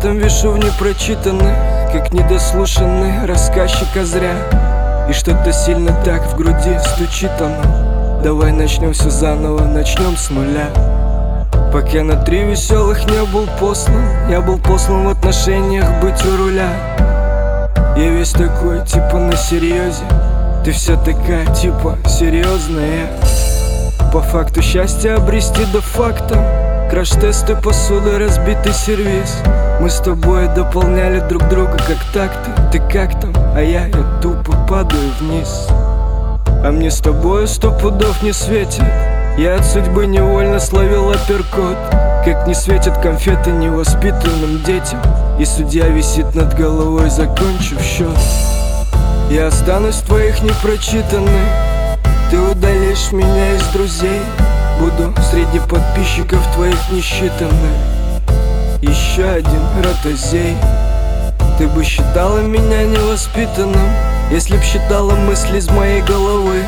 там вешу в непрочитанных, как недослушанный рассказчика зря. И что-то сильно так в груди стучит оно. Давай начнем все заново, начнем с нуля. Пока на 3 веселых не был послан, я был послан в отношениях быть у руля. Я весь такой, типа на серьезе, ты вся такая, типа серьезная. По факту счастье обрести до факта. Краш-тесты, посуда, разбитый сервиз. Мы с тобой дополняли друг друга как такты. Ты как там, а я тупо падаю вниз. А мне с тобой 100 пудов не светит. Я от судьбы невольно словил апперкот. Как не светят конфеты невоспитанным детям. И судья висит над головой, закончив счет. Я останусь в твоих непрочитанных. Ты удалишь меня из друзей. Буду среди подписчиков твоих несчитанных. Еще один ротозей. Ты бы считала меня невоспитанным, если б считала мысли из моей головы.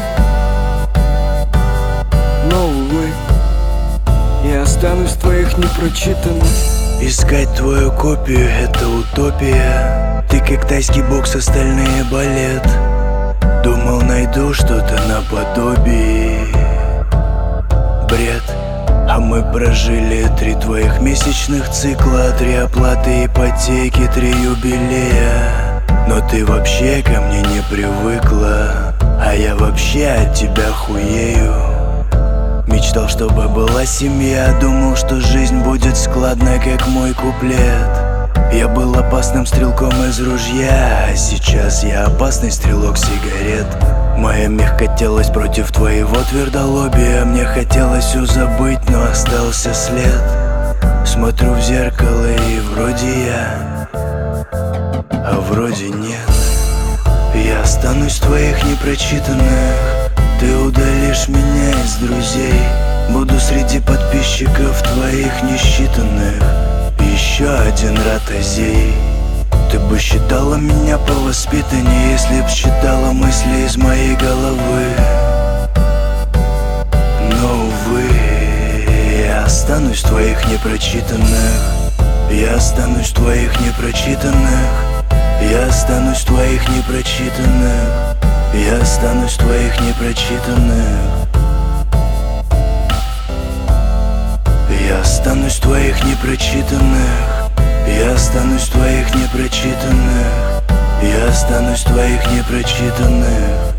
Но, увы, я останусь в твоих непрочитанных. Искать твою копию — это утопия. Ты как тайский бокс, остальные балет. Думал, найду что-то наподобие. Бред. А мы прожили 3 твоих месячных цикла, 3 оплаты ипотеки, 3 юбилея. Но ты вообще ко мне не привыкла, а я вообще от тебя хуею. Мечтал, чтобы была семья, думал, что жизнь будет складной, как мой куплет. Я был опасным стрелком из ружья, а сейчас я опасный стрелок сигарет. Моя мягкотелость против твоего твердолобия. Мне хотелось все забыть, но остался след. Смотрю в зеркало и вроде я, а вроде нет. Я останусь в твоих непрочитанных. Ты удалишь меня из друзей. Буду среди подписчиков твоих несчитанных. Еще один ротозей. Ты бы считала меня повоспитаннее, если б считала мысли из моей головы. Но, увы, я останусь в твоих непрочитанных. Я останусь в твоих непрочитанных. Я останусь в твоих непрочитанных. Я останусь в твоих непрочитанных. Я останусь в твоих непрочитанных. Я останусь в твоих непрочитанных. Я останусь в твоих непрочитанных.